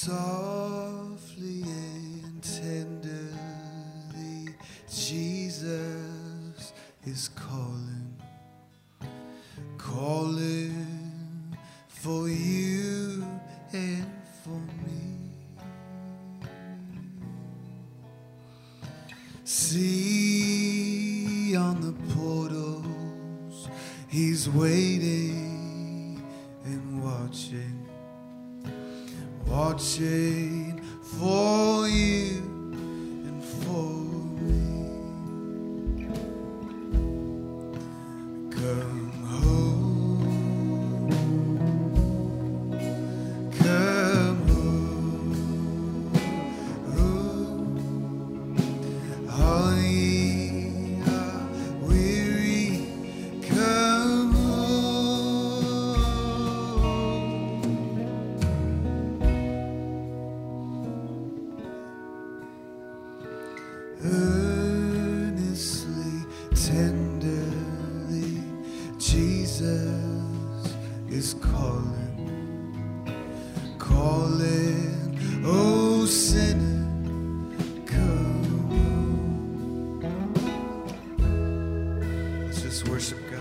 Softly and tenderly, Jesus is calling, calling for you and for me. See on the portals, he's waiting and watching, watching for you and for me. Come home, come home, all ye are weary, come earnestly, tenderly, Jesus is calling, calling, oh sinner, come. Let's just worship God.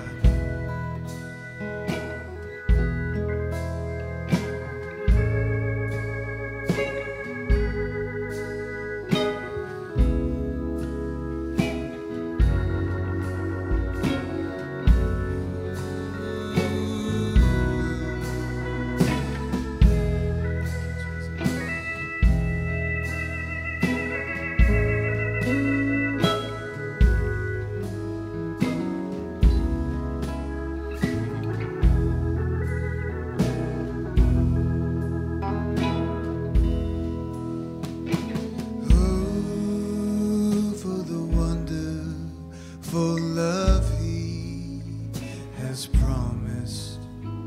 For the wonderful love he has promised,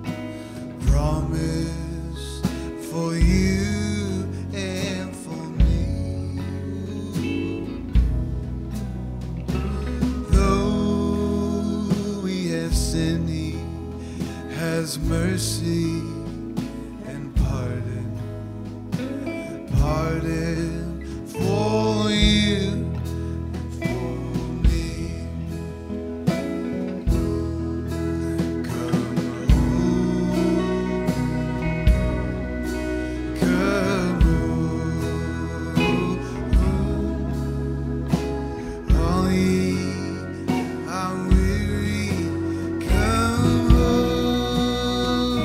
promised for you and for me. Though we have sinned, he has mercy and pardon, pardon for you and for me. Come home, come home, all ye are weary, come home.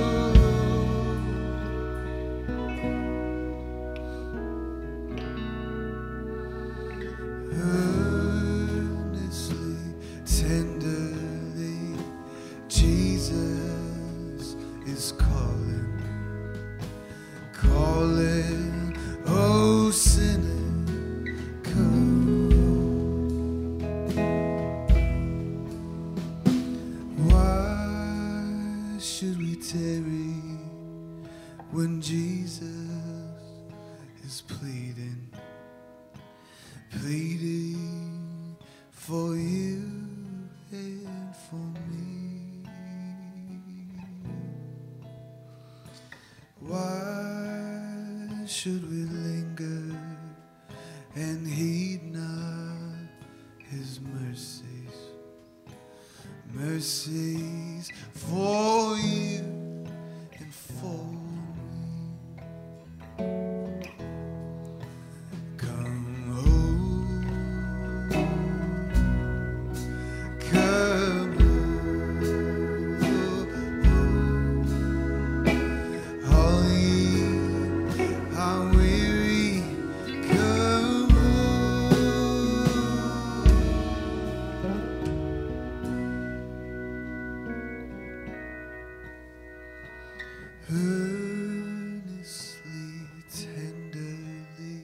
Earnestly, tenderly, Jesus is calling, calling, oh sinner, come. Why should we tarry when Jesus is pleading, pleading for you and for me? Why should we linger and heed not his mercies, mercies for you and for me? Come home, come home, all ye are weary, come earnestly, tenderly,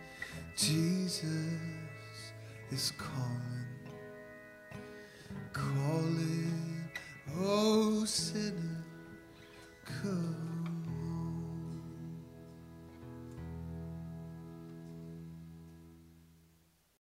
Jesus is calling, calling, oh say